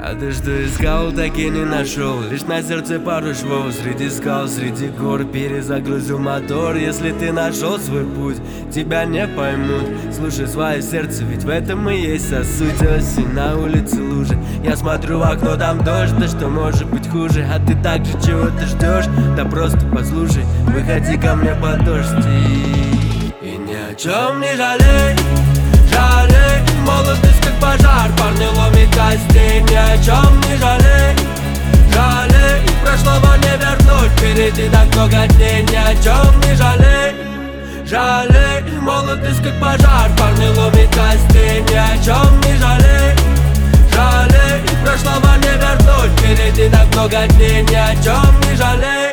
А ты что искал, так и не нашел. Лишь на сердце пару швов. Среди скал, среди гор перезагрузил мотор. Если ты нашел свой путь, тебя не поймут. Слушай свое сердце, ведь в этом и есть вся суть. Осень, на улице лужи. Я смотрю в окно, там дождь. Да что может быть хуже? А ты так же чего ты ждешь? Да просто послушай, выходи ко мне под дождь. И ни о чем не жалей, жалей. Молодость как пожар, парни ломит костей. Ни о чем не жалей, жалей. Прошлого не вернуть, впереди так много дней. Ни о чем не жалей, жалей. Молодость как пожар, парни ломит костей. Ни о чем не жалей, жалей. Прошлого не вернуть, впереди так много дней. Ни о чем не жалей.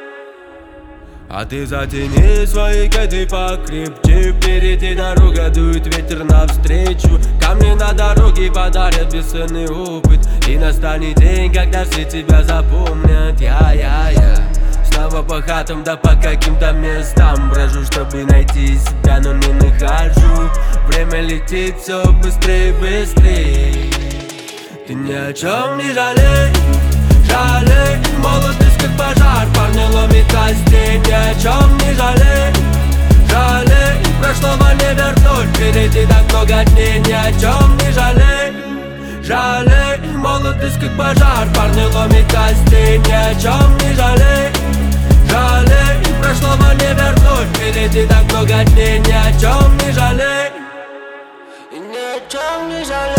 А ты затяни свои кеды покрепче. Впереди дорога, дует ветер навстречу. Камни на дороге подарят бесценный опыт. И настанет день, когда все тебя запомнят. Я снова по хатам, да по каким-то местам брожу, чтобы найти себя, но не нахожу. Время летит все быстрее и быстрее. Ты ни о чем не жалей, жалей. Молодость как пожар, парни ломит костей. Ни о чем не жалей, жалей. Прошлого не вернуть, впереди так много дней. Ни о чем не жалей, жалей. Молодость как пожар, парни ломит костей. Ни о чем не жалей, жалей. Прошлого не вернуть, впереди так много дней. Ни о чем не жалей, ни о чем не жалей.